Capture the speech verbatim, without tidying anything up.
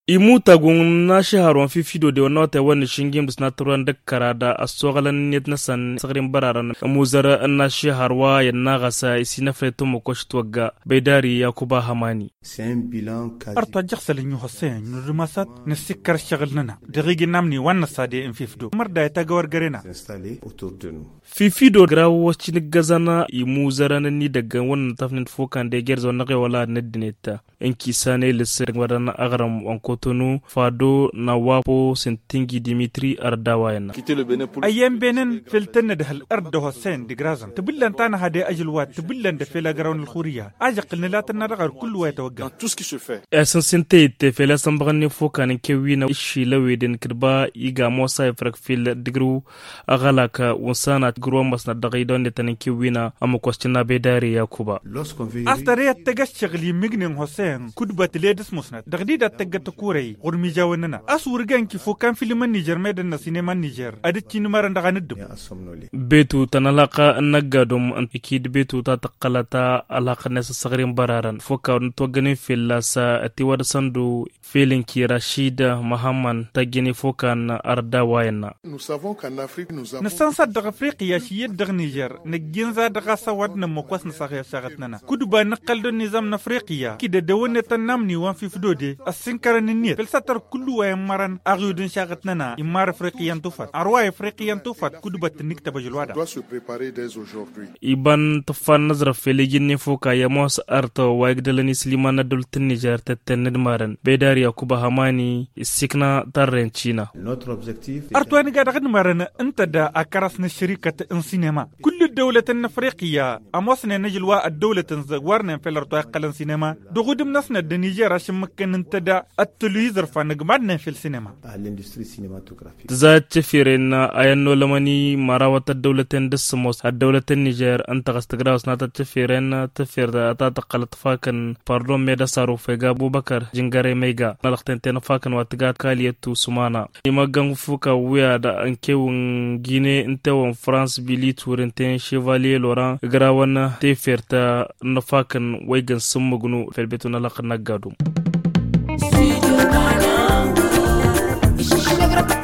imuta gun na shaharwan fifido da wannan wata wani shingim da sinaturan da karada a sogalan ne na san sagarin bararan muzara na shaharwa ya na gasa isi na freto makoshi tuwaga baidari ya kuba hamani arta jaksalin yu hussein nurumasat na sikar shagalnana da rigin namni wannan sade in fifido marda ya tagawar garena fifido grawo wacin gazana imuzara na ni daga wannan tafnin fokan da ya gerzo na wala na dineta in kisa ne lissir wadana agaram wankotonu fado na wapo sentingi dimitri ardawa yana ayyan benin filtan da hal arda hussein da grazan tabillan tana hade ajilwa tabillan da fela garawun alkhuriya ajaqil nilatan na ragar kullu wa tawagga esan sente te fela sambagan fokan ke wina ishi lawedin kirba iga mosa ifrak fil digru agalaka wasana gro masna dagaidon da tanin ke wina amma kwastina bedari yakuba astare tagashgli mignin hussein kudbat ledis musnad dagdi da tagata kurai gurmi jawanana asurgan ki fo kan filman niger medan na sinema niger adicin maran daga niddu betu tanalaka nagadum an ikid betu ta taqalata alaka nas sagrin bararan fo ka to ganin filasa atiwad sandu filin ki rashida muhammad tagini fo kan arda wayna na sansa daga afriqiya shi yadda niger na ginza daga sawad na mokwas na sagya sagatnana kuduba na qaldon nizam na afriqiya kida da wani tan namni wan fi fidode asinkaran niyat felsatar kullu wa maran agyudun shagatnana imar afriqiyan tufat arwa afriqiyan tufat kudubat nikta bajulwada iban tufan nazra feligin ne foka ya mos arto wa igdalani slimana dultin niger tatten maran bedari yakuba hamani isikna tarren china arto ni ga daga maran anta da akaras na shirikata in sinema kullu dawlatan afriqiya amosne najilwa ad-dawlatan zagwarna felarto qalan sinema dugudum nasna da niger ashin makkanin tada at-televizor fa nagmadna fil sinema l'industrie cinématographique za tafirina ayanno lamani marawata dawlatan dasmos ad-dawlatan niger anta gastagraus na tafirina tafirda ta taqalat fakan pardon meda saru fega abubakar jingare mega nalaqtenten fakan watga kaliyatu sumana imagan fuka wiya da ankewun gine intewon france bili turenten chevalier laurent grawana tafirta nafakan waigan sumugnu felbetu nalaq nagadu.